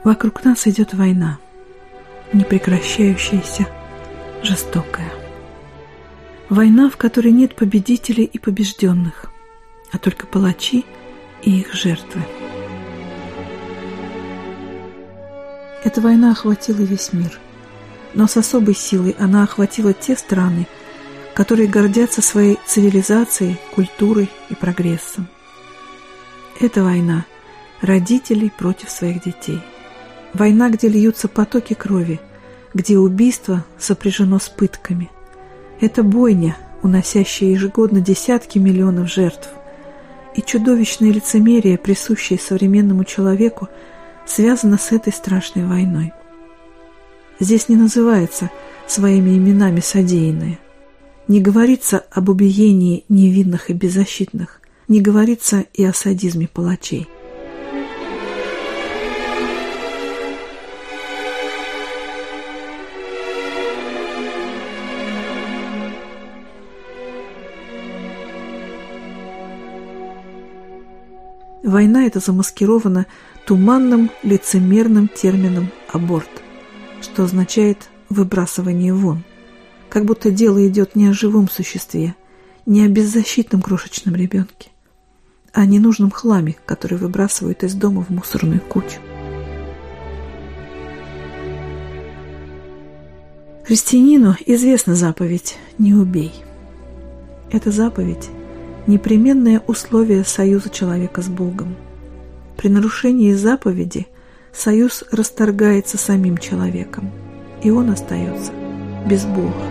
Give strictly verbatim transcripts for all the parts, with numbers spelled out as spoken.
Вокруг нас идет война, непрекращающаяся, жестокая. Война, в которой нет победителей и побежденных, а только палачи и их жертвы. Эта война охватила весь мир, но с особой силой она охватила те страны, которые гордятся своей цивилизацией, культурой и прогрессом. Это война родителей против своих детей. Война, где льются потоки крови, где убийство сопряжено с пытками. Это бойня, уносящая ежегодно десятки миллионов жертв. И чудовищное лицемерие, присущее современному человеку, связано с этой страшной войной. Здесь не называется своими именами содеянное. Не говорится об убиении невинных и беззащитных. Не говорится и о садизме палачей. Война эта замаскирована туманным, лицемерным термином «аборт», что означает «выбрасывание вон», как будто дело идет не о живом существе, не о беззащитном крошечном ребенке, а о ненужном хламе, который выбрасывают из дома в мусорную кучу. Христианину известна заповедь «Не убей». Эта заповедь – непременное условие союза человека с Богом. При нарушении заповеди союз расторгается самим человеком, и он остается без Бога.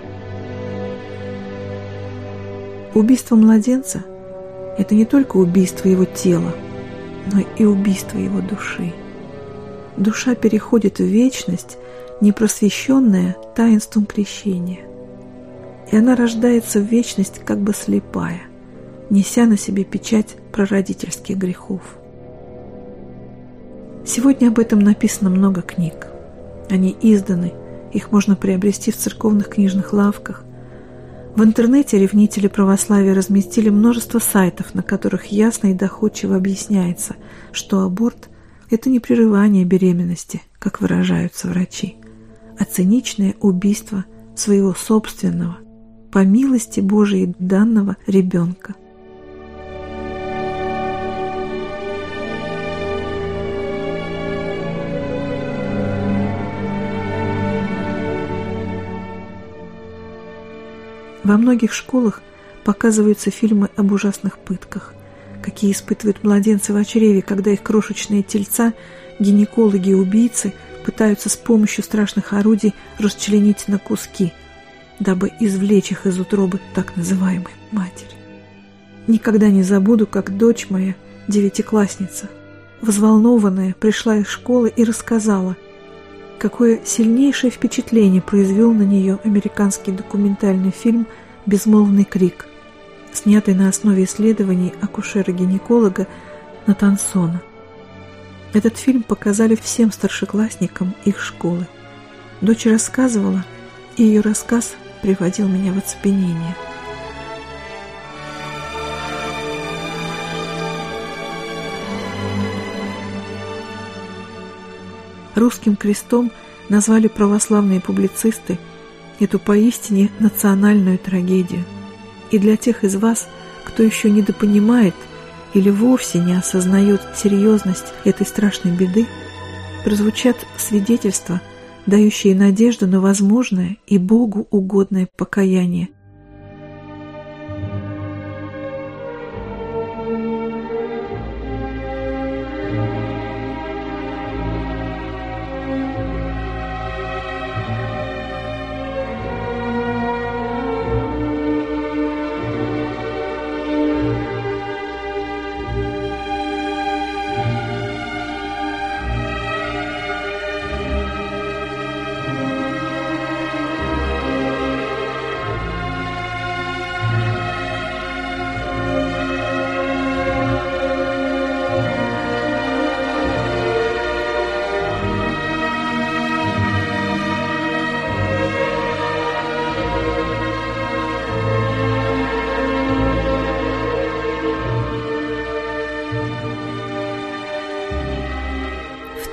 Убийство младенца – это не только убийство его тела, но и убийство его души. Душа переходит в вечность, непросвещенная таинством крещения, и она рождается в вечность как бы слепая, неся на себе печать прародительских грехов. Сегодня об этом написано много книг. Они изданы, их можно приобрести в церковных книжных лавках. В интернете ревнители православия разместили множество сайтов, на которых ясно и доходчиво объясняется, что аборт – это не прерывание беременности, как выражаются врачи, а циничное убийство своего собственного, по милости Божией данного ребенка. Во многих школах показываются фильмы об ужасных пытках, какие испытывают младенцы в чреве, когда их крошечные тельца гинекологи и убийцы пытаются с помощью страшных орудий расчленить на куски, дабы извлечь их из утробы так называемой матери. Никогда не забуду, как дочь моя, девятиклассница, взволнованная, пришла из школы и рассказала, какое сильнейшее впечатление произвел на нее американский документальный фильм «Безмолвный крик», снятый на основе исследований акушера-гинеколога Натансона. Этот фильм показали всем старшеклассникам их школы. Дочь рассказывала, и ее рассказ приводил меня в оцепенение. Русским крестом назвали православные публицисты эту поистине национальную трагедию. И для тех из вас, кто еще недопонимает или вовсе не осознает серьезность этой страшной беды, прозвучат свидетельства, дающие надежду на возможное и Богу угодное покаяние.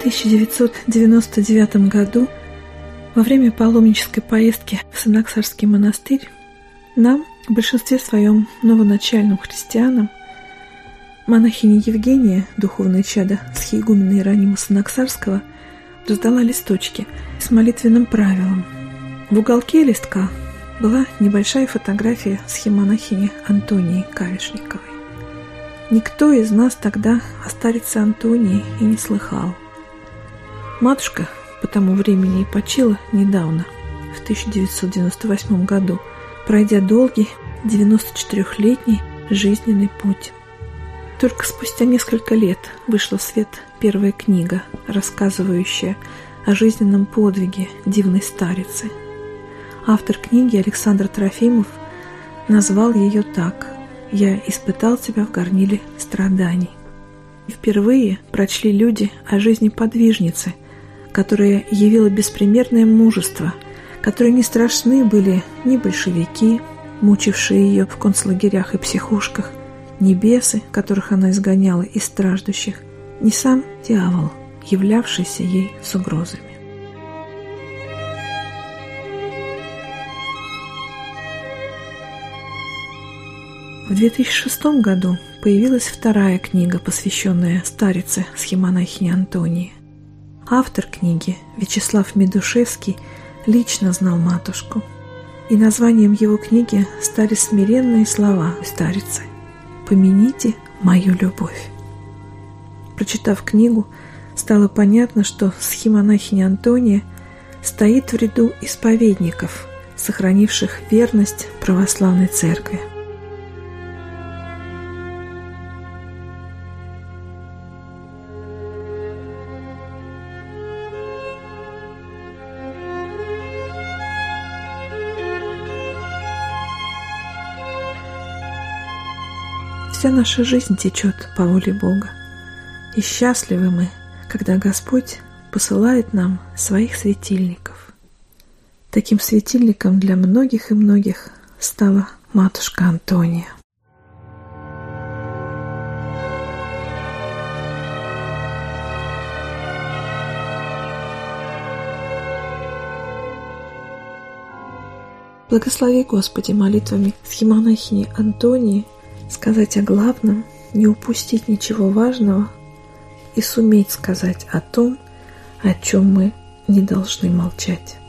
тысяча девятьсот девяносто девятом году, во время паломнической поездки в Санаксарский монастырь, нам, в большинстве своем новоначальным христианам, монахиня Евгения, духовное чадо схиегумена Иеронима Санаксарского, раздала листочки с молитвенным правилом. В уголке листка была небольшая фотография схемонахини Антонии Кавишниковой. Никто из нас тогда о старице Антонии и не слыхал. Матушка по тому времени и почила недавно, в тысяча девятьсот девяносто восьмом году, пройдя долгий девяносточетырехлетний жизненный путь. Только спустя несколько лет вышла в свет первая книга, рассказывающая о жизненном подвиге дивной старицы. Автор книги Александр Трофимов назвал ее так: «Я испытал тебя в горниле страданий». И впервые прочли люди о жизни подвижницы, которая явила беспримерное мужество, которой не страшны были ни большевики, мучившие ее в концлагерях и психушках, ни бесы, которых она изгоняла из страждущих, ни сам дьявол, являвшийся ей с угрозами. В две тысячи шестом году появилась вторая книга, посвященная старице схемонахине Антонии. Автор книги, Вячеслав Медушевский, лично знал матушку, и названием его книги стали смиренные слова старицы: «Помяните мою любовь». Прочитав книгу, стало понятно, что схемонахиня Антония стоит в ряду исповедников, сохранивших верность православной церкви. Вся наша жизнь течет по воле Бога, и счастливы мы, когда Господь посылает нам своих светильников. Таким светильником для многих и многих стала матушка Антония. Благослови, Господи, молитвами схемонахини Антонии сказать о главном, не упустить ничего важного и суметь сказать о том, о чем мы не должны молчать.